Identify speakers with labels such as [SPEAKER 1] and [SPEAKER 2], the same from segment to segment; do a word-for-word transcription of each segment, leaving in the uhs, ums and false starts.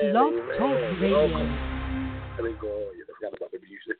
[SPEAKER 1] Amen.
[SPEAKER 2] Blog
[SPEAKER 1] Amen.
[SPEAKER 2] Talk Radio.
[SPEAKER 1] Let me go on. I forgot about the music.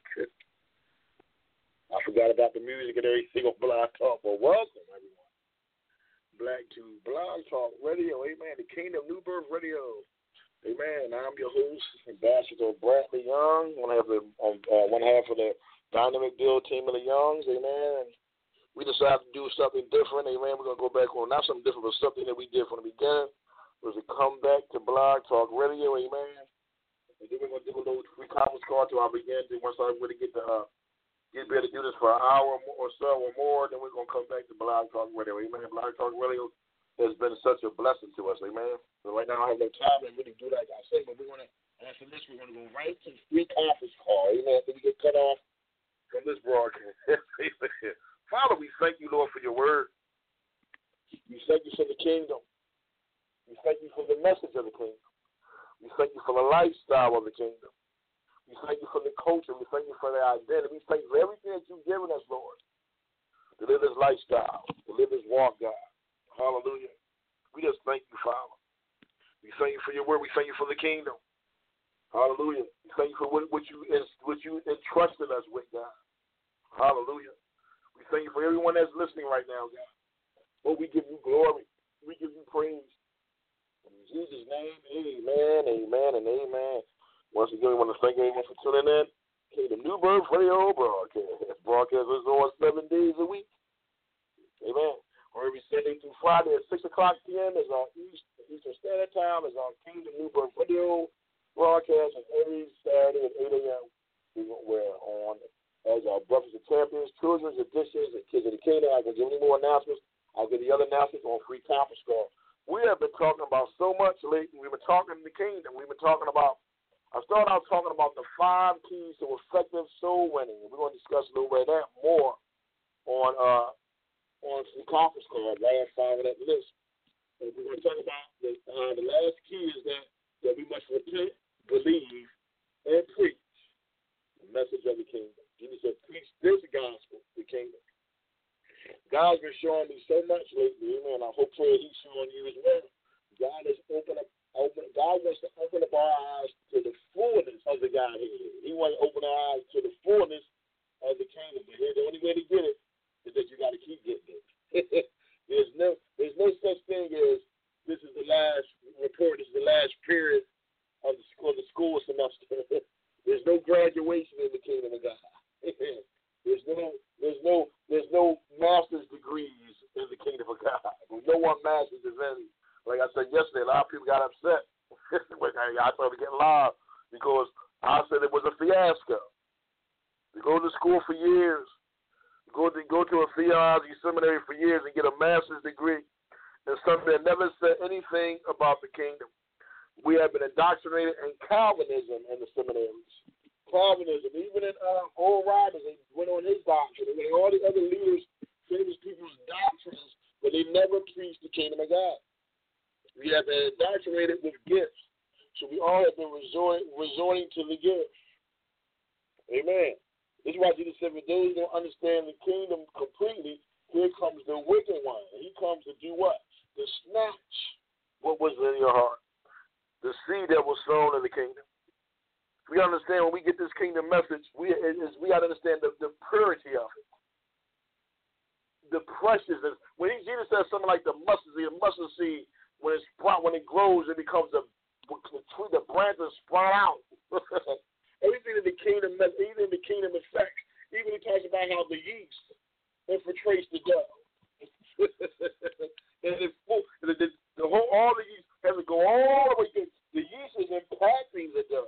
[SPEAKER 1] I forgot about the music and everything on Blog Talk. Well, welcome, everyone. Black to Blog Talk Radio. Amen. The Kingdom New Birth Radio. Amen. I'm your host, Ambassador Bradley Young. One half of the, um, uh, one half of the Dynamic Build team of the Youngs. Amen. We decided to do something different. Amen. We're going to go back on not something different, but something that we did from the beginning. It was a comeback to Blog Talk Radio. Amen. And then we're going to do a little free conference call to our beginning. Once I really get to uh, get ready to do this for an hour or so or more, then we're going to come back to Blog Talk Radio. Amen. Blog Talk Radio has been such a blessing to us. Amen. So right now I have no time to really do that, I say, but we're going to, after this, we're going to go right to the free conference call. Amen. After we get cut off from this broadcast. Father, we thank you, Lord, for your word. We thank you for the kingdom. We thank you for the message of the kingdom. We thank you for the lifestyle of the kingdom. We thank you for the culture. We thank you for the identity. We thank you for everything that you've given us, Lord, to live this lifestyle, to live this walk, God. Hallelujah. We just thank you, Father. We thank you for your word. We thank you for the kingdom. Hallelujah. We thank you for what, what, you, what you entrusted us with, God. Hallelujah. We thank you for everyone that's listening right now, God. Lord, we give you glory. We give you praise. In Jesus' name, amen, amen, and amen. Once again, we want to thank everyone for tuning in. Kingdom New Birth Radio broadcast. This broadcast is on seven days a week. Amen. Or every Sunday through Friday at six o'clock p.m. is on East, Eastern Standard Time. Is on Kingdom New Birth Radio broadcast. And every Saturday at eight a.m. we're on as our Brothers and Champions, Children's Editions, and Kids of the Kingdom. I can give any more announcements. I'll give the other announcements on free conference call. We have been talking about so much lately. We've been talking the kingdom. We've been talking about, I started out talking about the five keys to effective soul winning. We're going to discuss a little bit of that more on uh, on free conference call, last five of that list. And we're going to talk about the, uh, the last key is that, that we must repent, believe, and preach the message of the kingdom. Jesus said, preach this gospel, the kingdom. God's been showing me so much lately, amen. I hope He's showing you as well. God has opened up, open, God wants to open up our eyes to the fullness of the Godhead. He wants to open our eyes to the fullness of the kingdom. But here, the only way to get it is that you got to keep getting it. there's no, there's no such thing as this is the last report. This is the last period of the school, the school semester. There's no graduation in the kingdom of God. There's no, there's no, there's no master's degrees in the kingdom of God. There's no one master's is in. Like I said yesterday, a lot of people got upset. I started getting loud because I said it was a fiasco. You go to school for years, go to go to a theology seminary for years and get a master's degree, and something that never said anything about the kingdom. We have been indoctrinated in Calvinism in the seminaries. Calvinism, even in uh, Oral Roberts, they went on his doctrine. They went on all the other leaders, famous people's doctrines, but they never preached the kingdom of God. We have been indoctrinated with gifts, so we all have been resort, resorting to the gifts. Amen. This is why Jesus said, for those who don't understand the kingdom completely, here comes the wicked one. He comes to do what? To snatch what was in your heart, the seed that was sown in the kingdom. We understand when we get this kingdom message, we is, we got to understand the, the purity of it, the preciousness. When he, Jesus says something like the mustard seed, the mustard seed, when it sprout, when it grows, it becomes a the branches sprout out. Everything in the kingdom, even in the kingdom effects, even he talks about how the yeast infiltrates the dough, and it, the, the, the whole all the yeast has to go all the way to the yeast is impacting the dough.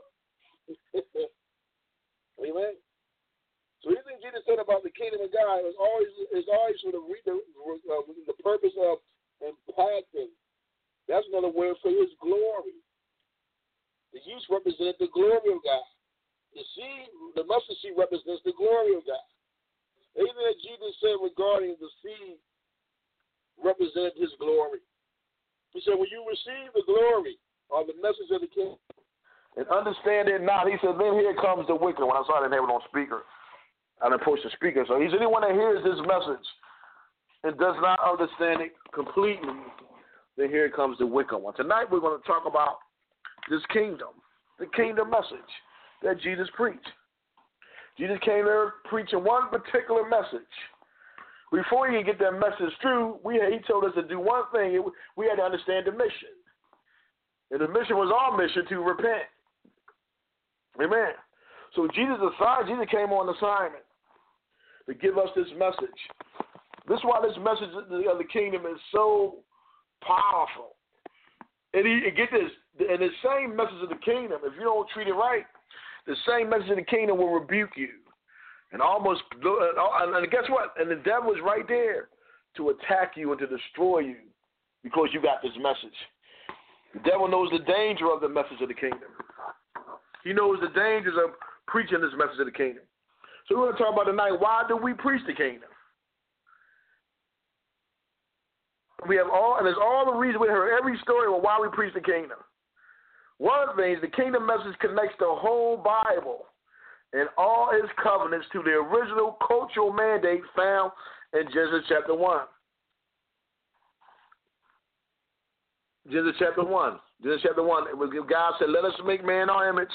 [SPEAKER 1] Amen. So anything Jesus said about the kingdom of God is always is always for the the, uh, the purpose of impacting. That's another word for His glory. The yeast represents the glory of God. The seed, the mustard seed, represents the glory of God. Anything that Jesus said regarding the seed represented His glory. He said, when you receive the glory or the message of the kingdom, and understand it not. He said, then here comes the wicked one. I saw I didn't have it on speaker. I didn't push the speaker. So he's anyone that hears this message and does not understand it completely, then here comes the wicked one. Tonight we're going to talk about this kingdom, the kingdom message that Jesus preached. Jesus came there preaching one particular message. Before he could get that message through, we had, he told us to do one thing. It, we had to understand the mission. And the mission was our mission to repent. Amen. So Jesus assigned, Jesus came on assignment to give us this message. This is why this message of the kingdom is so powerful. And he, and get this, and the same message of the kingdom, if you don't treat it right, the same message of the kingdom will rebuke you. And almost, and guess what? And the devil is right there to attack you and to destroy you because you got this message. The devil knows the danger of the message of the kingdom. He knows the dangers of preaching this message of the kingdom. So we're going to talk about tonight, why do we preach the kingdom? We have all, and there's all the reasons we heard every story of why we preach the kingdom. One of the things, the kingdom message connects the whole Bible and all its covenants to the original cultural mandate found in Genesis chapter one. Genesis chapter one. Genesis chapter one. It was God said, "Let us make man in our image."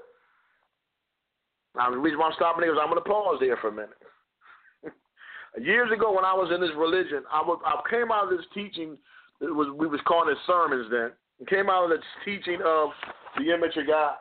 [SPEAKER 1] Now, the reason why I'm stopping here is I'm going to pause there for a minute. Years ago, when I was in this religion, I was I came out of this teaching. It was we was calling it sermons then. It came out of this teaching of the image of God.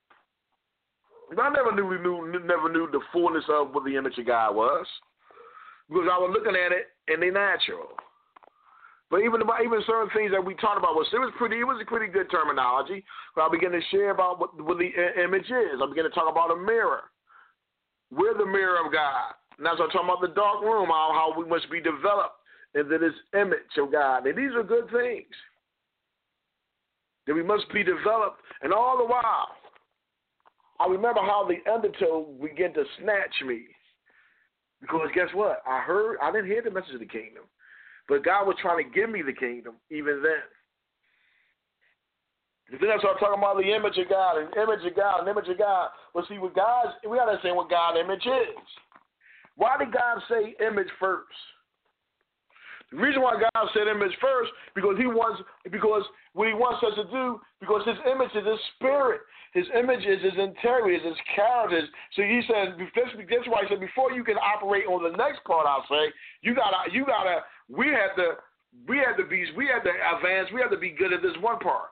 [SPEAKER 1] I never knew we knew never knew the fullness of what the image of God was, because I was looking at it in the natural. But even about even certain things that we talked about was it was pretty it was a pretty good terminology. But I began to share about what, what the image is. I began to talk about a mirror. We're the mirror of God. And as I'm talking about the dark room, how, how we must be developed into this image of God. And these are good things. That we must be developed. And all the while, I remember how the undertow began to snatch me. Because guess what? I heard, I didn't hear the message of the kingdom. But God was trying to give me the kingdom even then. And then I started talking about the image of God, and image of God, and image of God. But see, what God's, we got to understand what God's image is. Why did God say image first? The reason why God said image first, because he wants, because what he wants us to do, because his image is his spirit. His image is his integrity, is his character. So he said, that's why he said, before you can operate on the next part, I'll say, you gotta, you gotta, we had to, we had to be, we had to advance, we had to be good at this one part.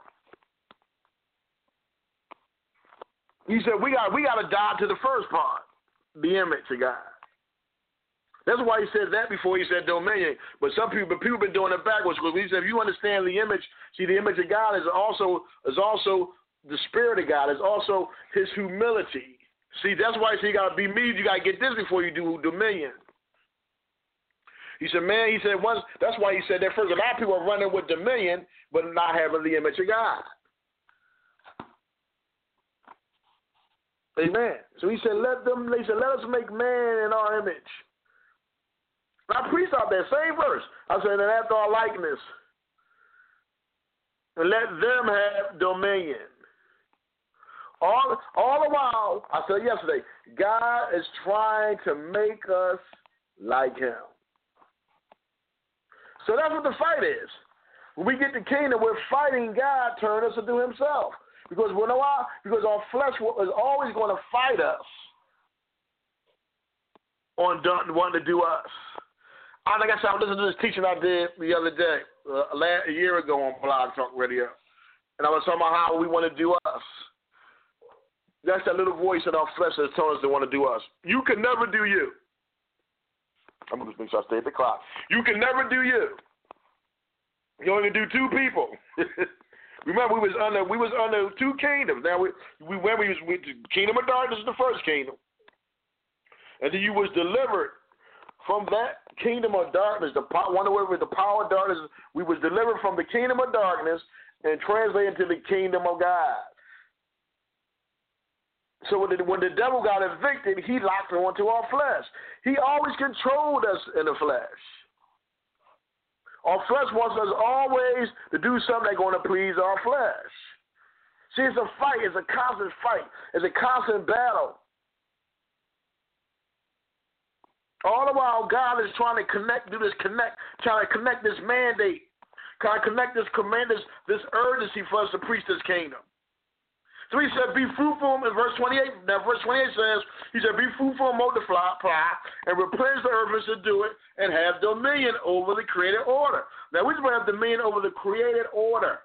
[SPEAKER 1] He said, we got, we gotta die to the first part, the image of God. That's why he said that before he said dominion. But some people, but people have been doing it backwards. Because he said, if you understand the image, see, the image of God is also is also the spirit of God. Is also his humility. See, that's why he said you got to be me. You got to get this before you do dominion. He said, man, he said once. That's why he said that first. A lot of people are running with dominion, but not having the image of God. Amen. So he said, let them. They said, let us make man in our image. I preached out that same verse. I said, and after our likeness, and let them have dominion. All, all the while, I said yesterday, God is trying to make us like him. So that's what the fight is. When we get the kingdom, we're fighting God turn us into himself. Because we know why? Because our flesh is always going to fight us on wanting to do us. I like I said, I listened to this teaching I did the other day, uh, a year ago on Blog Talk Radio, and I was talking about how we want to do us. That's that little voice in our flesh that's telling us they want to do us. You can never do you. I'm going to make sure I stay at the clock. You can never do you. You only do two people. Remember, we was under we was under two kingdoms. Now we we when we was with the kingdom of darkness is the first kingdom, and then you was delivered from that kingdom of darkness, the one with the power of darkness, we was delivered from the kingdom of darkness and translated into the kingdom of God. So when the, when the devil got evicted, he locked onto our flesh. He always controlled us in the flesh. Our flesh wants us always to do something that's going to please our flesh. See, it's a fight. It's a constant fight. It's a constant battle. All the while, God is trying to connect, do this connect, trying to connect this mandate, trying to connect this command, this, this urgency for us to preach this kingdom. So he said, be fruitful in verse twenty-eight. Now, verse twenty-eight says, he said, be fruitful and multiply, and replenish the earth and subdue it, and have dominion over the created order. Now, we're supposed to have dominion over the created order,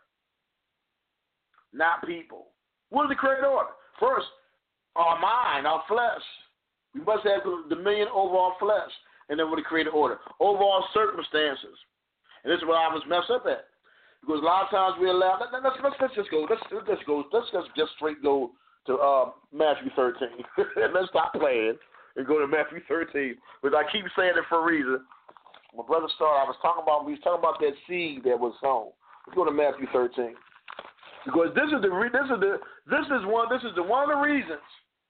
[SPEAKER 1] not people. What is the created order? First, our mind, our flesh. We must have dominion over our flesh and over the created order, over our circumstances. And this is where I was messed up at. Because a lot of times we allow, let, let's, let's, let's just go, let's, let's go, let's just, just straight go to uh, Matthew thirteen. Let's stop playing and go to Matthew thirteen. Because I keep saying it for a reason. My brother started, I was talking about, we was talking about that seed that was sown. Let's go to Matthew thirteen. Because this is the, this is the, this is one, this is the one of the reasons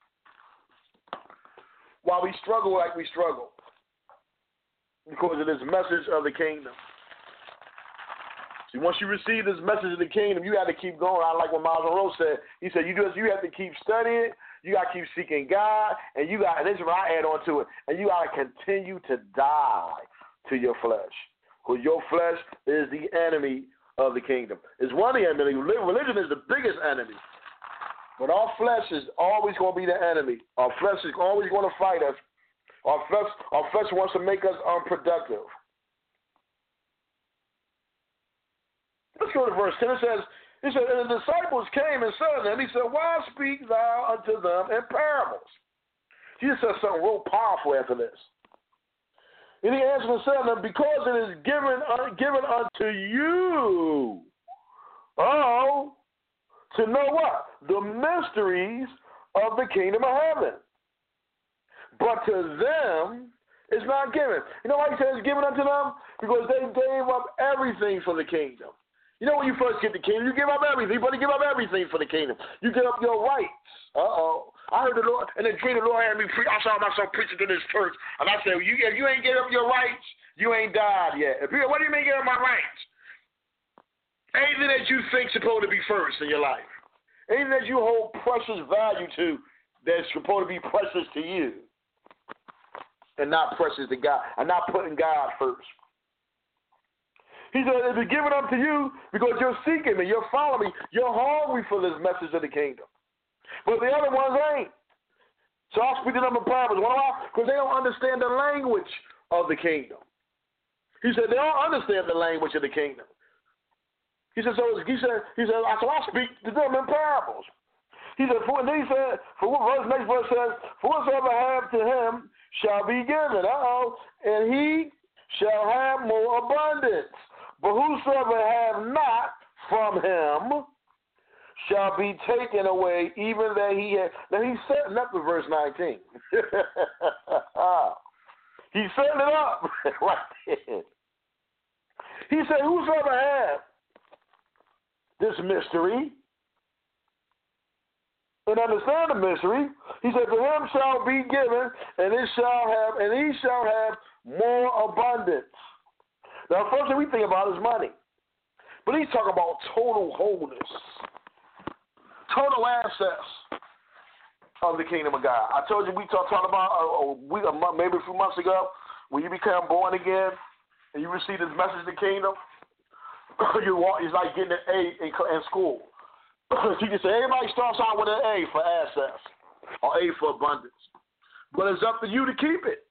[SPEAKER 1] why we struggle like we struggle. Because of this message of the kingdom. See, once you receive this message of the kingdom, you got to keep going. I like what Miles Monroe said. He said, you just you have to keep studying, you got to keep seeking God, and you got, and this is what I add on to it, and you got to continue to die to your flesh. Because your flesh is the enemy of the kingdom. It's one of the enemies. Religion is the biggest enemy. But our flesh is always going to be the enemy. Our flesh is always going to fight us. Our flesh, our flesh wants to make us unproductive. Let's go to verse ten. It says, he said, and the disciples came and said to them, he said, why speak thou unto them in parables? Jesus said something real powerful after this. And he answered and said to them, because it is given, uh, given unto you, oh, to know what? The mysteries of the kingdom of heaven. But to them, it's not given. You know why he says it's given unto them? Because they gave up everything for the kingdom. You know when you first get the kingdom, you give up everything. You better give up everything for the kingdom. You give up your rights. Uh-oh. I heard the Lord, and then dream the Lord had me preach. I saw myself preaching to this church, and I said, well, you, if you ain't give up your rights, you ain't died yet. If you, what do you mean give up my rights? Anything that you think supposed to be first in your life. Anything that you hold precious value to that's supposed to be precious to you. And not precious to God. And not putting God first. He said, it is given unto you because you're seeking me, you're following me, you're hungry for this message of the kingdom. But the other ones ain't. So I'll speak to them in parables. Why? Because they don't understand the language of the kingdom. He said, they don't understand the language of the kingdom. He said, so he said, he said, so I speak to them in parables. He said, for, and then he said, for what verse, next verse says, for whatsoever I have to him shall be given. Uh-oh. And he shall have more abundance. But whosoever have not from him shall be taken away, even that he had. Now he's setting up the verse nineteen. He's setting it up right there. He said, whosoever have this mystery and understand the mystery, he said, to him shall be given, and it shall have, and he shall have more abundance. Now, the first thing we think about is money. But he's talking about total wholeness, total access of the kingdom of God. I told you we talked talk about a, a week, a month, maybe a few months ago, when you become born again and you receive this message of the kingdom. You walk, it's like getting an A in, in school. Teacher said everybody starts out with an A for access or A for abundance, but it's up to you to keep it.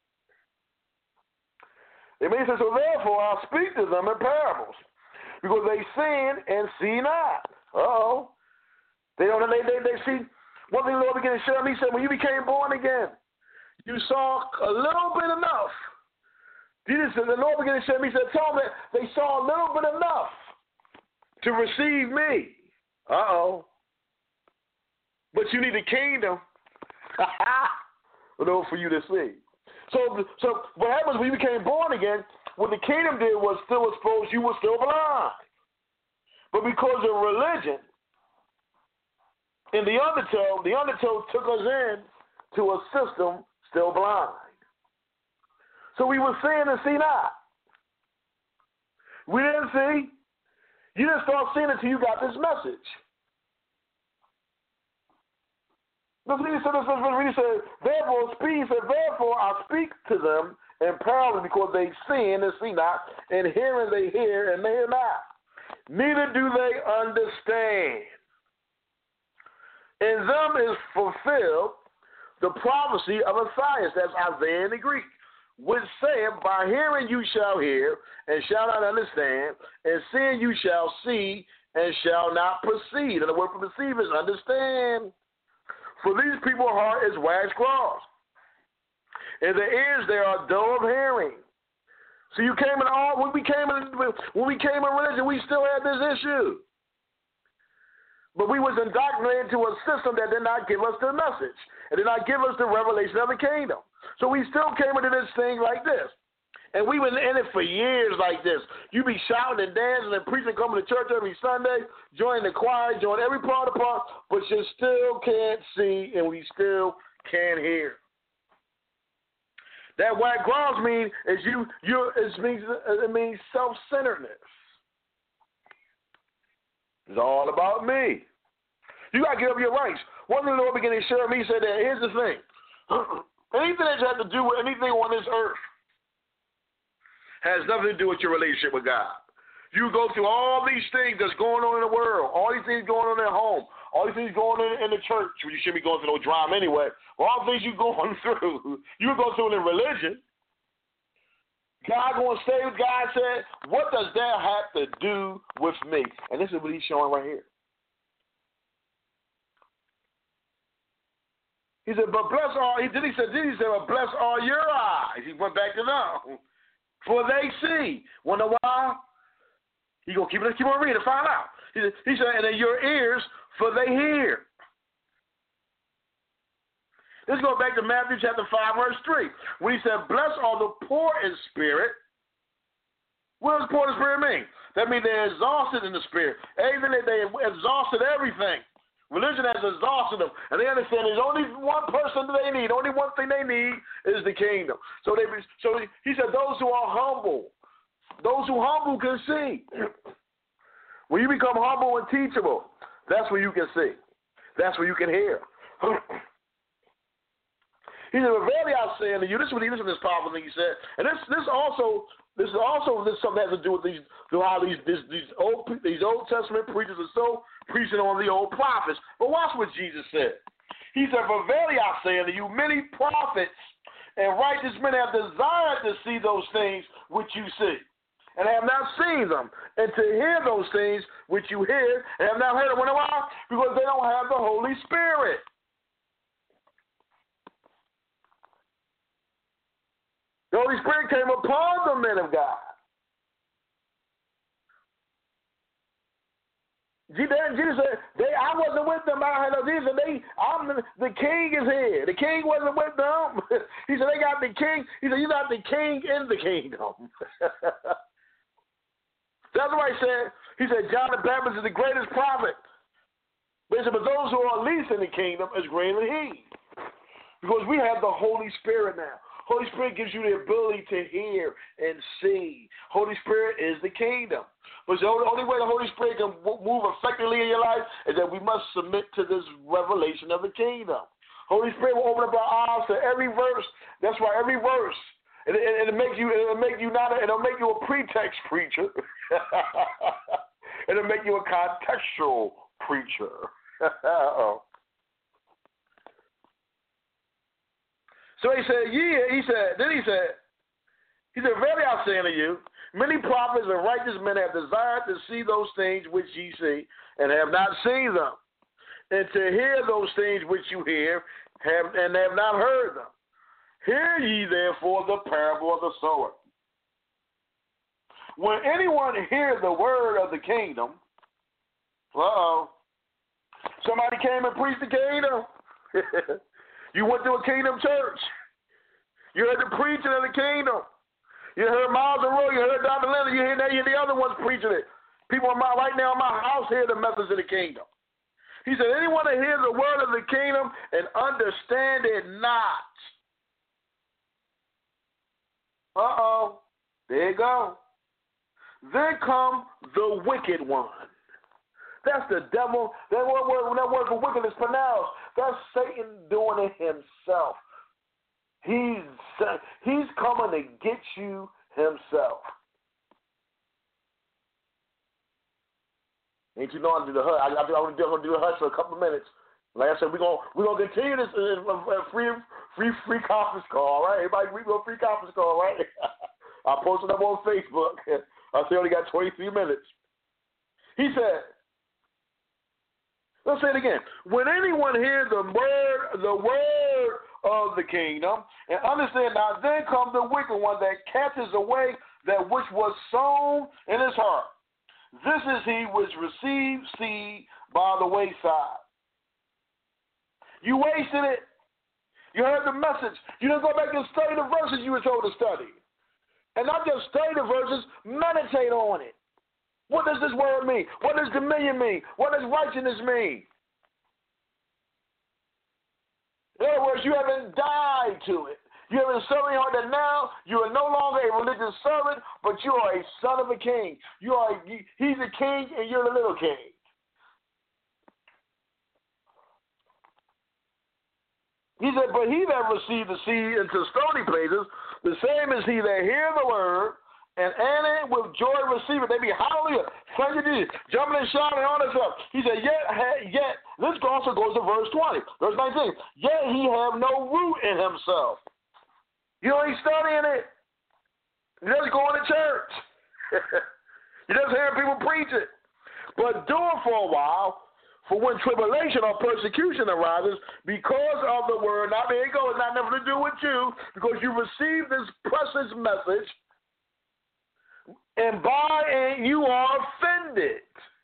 [SPEAKER 1] It means so therefore I speak to them in parables, because they sin and see not. Uh-oh. They don't they they, they see one thing the Lord began to show me. He said, when you became born again, you saw a little bit enough. Jesus said, the Lord began to show me, he said, tell them that they saw a little bit enough to receive me. Uh-oh. But you need a kingdom in order for you to see. So, so what happens when you became born again, what the kingdom did was still exposed, you were still blind. But because of religion, in the undertow, the undertow took us in to a system still blind. So we were seeing and see not. We didn't see. You didn't start seeing it until you got this message. Listen, he said, he said, therefore, speak, he said, therefore I speak to them in parables, because they see and see not, and hear and they hear and they hear not. Neither do they understand. In them is fulfilled the prophecy of Esaias, that's Isaiah in the Greek, which saith, by hearing you shall hear, and shall not understand, and seeing you shall see, and shall not perceive. And the word for perceive is understand. For these people's heart is wax cross. In their ears they are dull of hearing. So you came in all when we came in when we came in religion, we still had this issue. But we was indoctrinated into a system that did not give us the message. It did not give us the revelation of the kingdom. So we still came into this thing like this. And we been in it for years like this. You be shouting and dancing and preaching, coming to church every Sunday, join the choir, join every part of the part, but you still can't see and we still can't hear. That white cross means is you you it means it means self-centeredness. It's all about me. You gotta give up your rights. One thing the Lord began to share with me, he said that here's the thing. Anything that has to do with anything on this earth has nothing to do with your relationship with God. You go through all these things that's going on in the world, all these things going on at home, all these things going on in the church, when you shouldn't be going through no drama anyway. All the things you're going through, you go through in religion. God going to save. God said, what does that have to do with me? And this is what he's showing right here. He said, but bless all, he did he said, did he say, well, bless all your eyes. He went back to them. For they see. Wonder why? He gonna keep it. Keep on reading. Find out. He said, he said, and in your ears, for they hear. Let's go back to Matthew chapter five, verse three, when he said, "Bless all the poor in spirit." What does poor in spirit mean? That means they're exhausted in the spirit. Even if they exhausted everything. Religion has exhausted them, and they understand there's only one person that they need. Only one thing they need is the kingdom. So they, so he said, those who are humble, those who humble can see. When you become humble and teachable, that's where you can see. That's where you can hear. He said, "Verily I say unto you," this is what he, this is this powerful thing he said, and this, this also, this is also this something that has to do with these, how these, this, these old, these Old Testament preachers are so preaching on the old prophets. But watch what Jesus said. He said, "For verily I say unto you, many prophets and righteous men have desired to see those things which you see, and have not seen them, and to hear those things which you hear, and have not heard them." Why? Because they don't have the Holy Spirit. The Holy Spirit came upon the men of God. Jesus said, they, I wasn't with them. I had no Jesus. They, I'm the, the king is here. The king wasn't with them. He said, they got the king. He said, you got the king in the kingdom. That's why he said, he said, John the Baptist is the greatest prophet. But he said, but those who are least in the kingdom is greater than he. Because we have the Holy Spirit now. Holy Spirit gives you the ability to hear and see. Holy Spirit is the kingdom. But the only way the Holy Spirit can move effectively in your life is that we must submit to this revelation of the kingdom. Holy Spirit will open up our eyes to every verse. That's why every verse, it, it, it'll make you, it'll make you not, a, it'll make you a pretext preacher. It'll make you a contextual preacher. Uh-oh. So he said, yeah, he said, then he said, he said, verily I say unto you, many prophets and righteous men have desired to see those things which ye see, and have not seen them, and to hear those things which you hear, have and have not heard them. Hear ye therefore the parable of the sower. When anyone hears the word of the kingdom, uh-oh, somebody came and preached the kingdom. You went to a kingdom church. You heard the preaching of the kingdom. You heard Miles Monroe. You heard Doctor Leonard. You hear, you hear the other ones preaching it. People in my, right now in my house hear the message of the kingdom. He said, anyone that hears the word of the kingdom and understand it not. Uh-oh. There you go. Then come the wicked one. That's the devil. That word, that word for wicked is pronounced. That's Satan doing it himself. He's he's coming to get you himself. Ain't you know I do the hush? I, I, I'm going to do the hush for a couple of minutes. Like I said, we're gonna we're gonna continue this uh, free free free conference call, right? Everybody, we go free conference call, right? I posted them on Facebook. I say only got twenty-three minutes. He said, let's say it again. When anyone hears the word the word of the kingdom and understand, now then comes the wicked one that catches away that which was sown in his heart. This is he which received seed by the wayside. You wasted it. You heard the message. You didn't go back and study the verses you were told to study. And not just study the verses, meditate on it. What does this word mean? What does dominion mean? What does righteousness mean? In other words, you haven't died to it. You haven't serving hard that now you are no longer a religious servant, but you are a son of a king. You are he's a king and you're the little king. He said, but he that received the seed into stony places, the same is he that hear the word, and in it with joy receive it. They be hallelujah, thank you Jesus, jumping and shouting and all that stuff. He said, yet, yet, this also goes to verse twenty, verse nineteen. Yet he have no root in himself. You ain't studying it. You just going to church. You just hearing people preach it. But do it for a while. For when tribulation or persecution arises because of the word, now there you go, it's not nothing to do with you, because you received this precious message, and by it you are offended.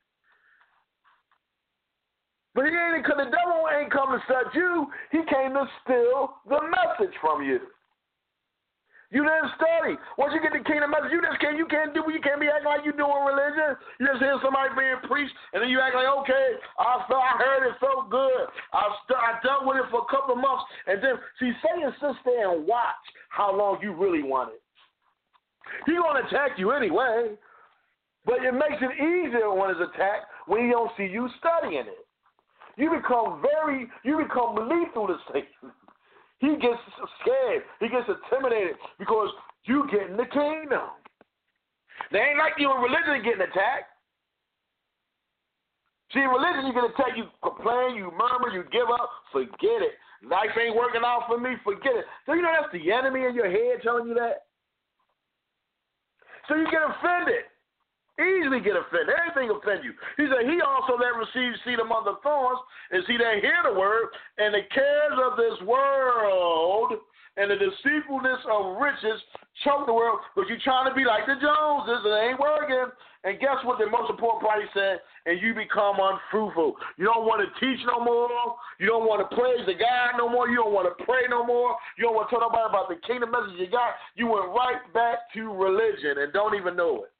[SPEAKER 1] But he ain't, because the devil ain't come to set you, he came to steal the message from you. You didn't study. Once you get the kingdom message, you just can't. You can't do. You can't be acting like you're doing religion. You just hear somebody being preached, and then you act like, okay, I felt, I heard it so good. I st- I dealt with it for a couple of months, and then see, Satan sits there and watch how long you really want it. He's gonna attack you anyway, but it makes it easier when it's attacked when he don't see you studying it. You become very. You become lethal to Satan. He gets scared. He gets intimidated because you get in the kingdom. They ain't like you in religion getting attacked. See, in religion, you get attacked, you complain, you murmur, you give up, forget it. Life ain't working out for me, forget it. So you know that's the enemy in your head telling you that? So you get offended. Easily get offended. Everything offend you. He said, he also that receives seed among the thorns is he that hear the word, and the cares of this world and the deceitfulness of riches choke the world, but you're trying to be like the Joneses, and it ain't working. And guess what the most important part he said? And you become unfruitful. You don't want to teach no more. You don't want to praise the God no more. You don't want to pray no more. You don't want to tell nobody about the kingdom message you got. You went right back to religion and don't even know it.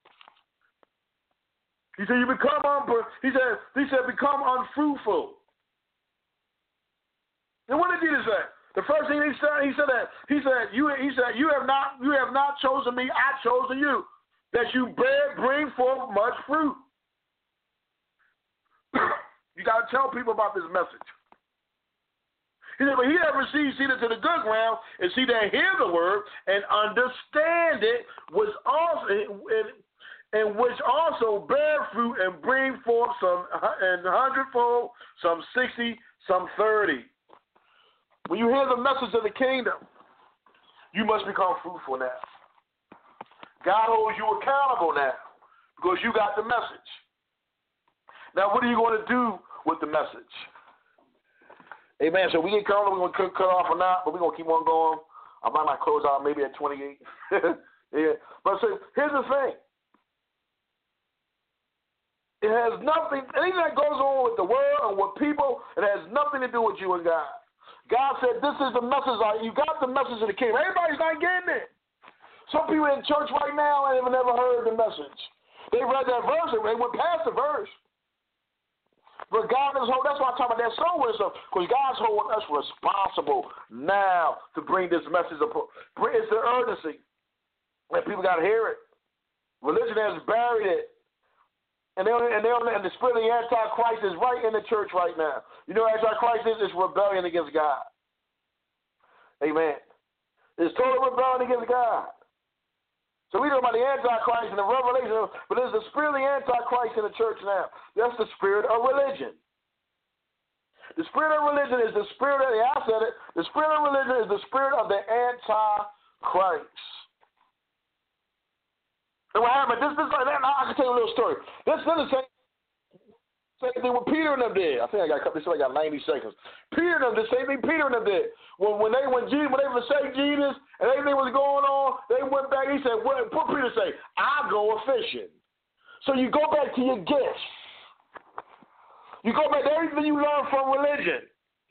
[SPEAKER 1] He said, you become un- he said, he said, become unfruitful. And what did Jesus say? The first thing he said, he said that, he said, you he said, you have not you have not chosen me, I chosen you, that you bear bring forth much fruit. You gotta tell people about this message. He said, but he that receives seed into the good ground is he that hear the word and understand it, was also and, and which also bear fruit and bring forth some and hundredfold, some sixty, some thirty. When you hear the message of the kingdom, you must become fruitful now. God holds you accountable now because you got the message. Now, what are you going to do with the message? Amen. So we get cut off, we're going to cut off or not, but we're going to keep on going. I might not close out maybe at twenty-eight. Yeah. But so here's the thing. It has nothing, anything that goes on with the world or with people, it has nothing to do with you and God. God said, this is the message. You got the message of the kingdom. Everybody's not getting it. Some people in church right now have never heard the message. They read that verse and they went past the verse. But God is holding, that's why I'm talking about that soul winning stuff, because God's holding us responsible now to bring this message up. It's the urgency. And people got to hear it. Religion has buried it. And, they and, they and the spirit of the Antichrist is right in the church right now. You know what Antichrist is? It's rebellion against God. Amen. It's total rebellion against God. So we know about the Antichrist and the revelation, but there's the spirit of the Antichrist in the church now. That's the spirit of religion. The spirit of religion is the spirit of, yeah, I said it, the spirit of religion is the spirit of the Antichrist. And what happened, this, this, like that, I can tell you a little story. This, this is the same, same thing with Peter and them did. I think I got a couple, I got ninety seconds. Peter and them, the same thing Peter and them did. When, when they, when Jesus, when they forsake Jesus and everything was going on, they went back, he said, what, what Peter say? I go a-fishing. So you go back to your gifts. You go back to everything you learned from religion.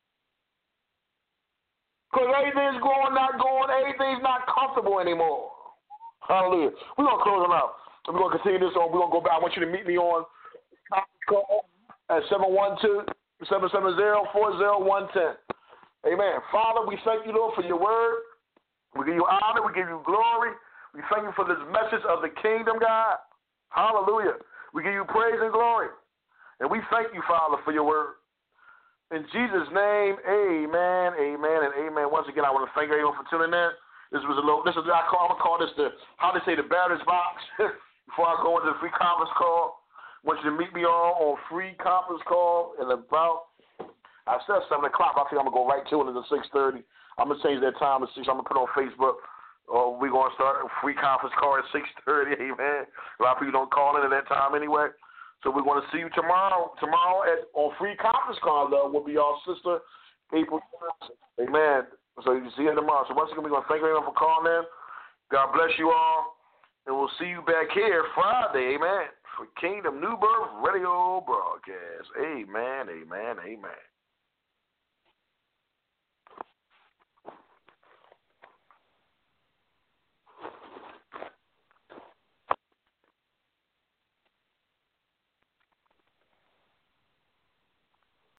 [SPEAKER 1] Because everything's going, not going, everything's not comfortable anymore. Hallelujah. We're going to close them out. We're going to continue this on. We're going to go back. I want you to meet me on at seven one two, seven seven zero, four zero one zero. Amen. Father, we thank you, Lord, for your word. We give you honor. We give you glory. We thank you for this message of the kingdom, God. Hallelujah. We give you praise and glory. And we thank you, Father, for your word. In Jesus' name, amen, amen, and amen. Once again, I want to thank everyone for tuning in. This was a little, this is, I call, I'm going to call this the, how they say, the batter's box. Before I go into the free conference call, I want you to meet me on on free conference call in about, I said seven o'clock. I think I'm going to go right to it at six thirty. I'm going to change that time to six. I'm going to put it on Facebook. Uh, we're going to start a free conference call at six thirty, amen. A lot of people don't call in at that time anyway. So we're going to see you tomorrow. Tomorrow at on free conference call, though, will be our sister, April Johnson. Amen. So you can see her tomorrow. So once again, we're going to thank everyone for calling in. God bless you all. And we'll see you back here Friday, amen, for Kingdom New Birth Radio Broadcast. Amen, amen, amen.